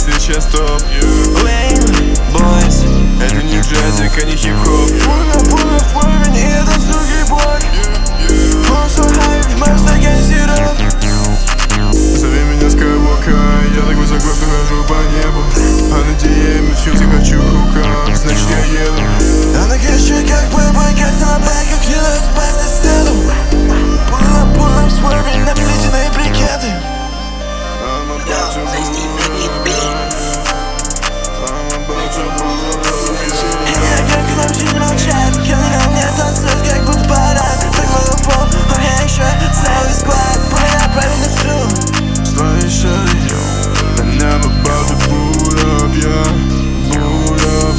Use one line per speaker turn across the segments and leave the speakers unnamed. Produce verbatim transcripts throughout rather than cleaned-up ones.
сейчас топ. Lame boys, это не джазик, а не хип-хоп.
Пуля, пуля в плаве, и это суки блок. Он so high, в моем стакане сироп.
Зови меня Скайуока, я так высоко, что хожу по небу. А на диеме всю захочу хука, значит я еду.
А на кэше как бэбэй, катя на бэк, как киллер спас соседу. Пуля, пуля в сwerve, наплетенные брикеты.
I'm about to move. I'm about to move.
Я как к нам жизнь молчат, когда мне танцуют, как будто парад. Так много фон, а я еще целый склад. Пуля правильно стру.
Свои шаги, and I'm about to boot up, yeah, boot up.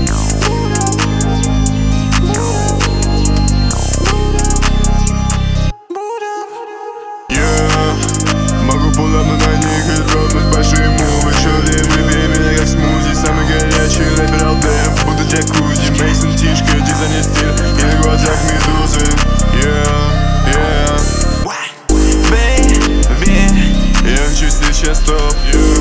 Yeah, могу pull up, но на них и дропнуть большие мувы. Чёрли, выбери меня как смузи. Самый горячий рэпер алдем, будто джакузи. Мейсон Тишка, дизайнер стиль, и на глазах медузы. Yeah, yeah. Я хочу сейчас топ.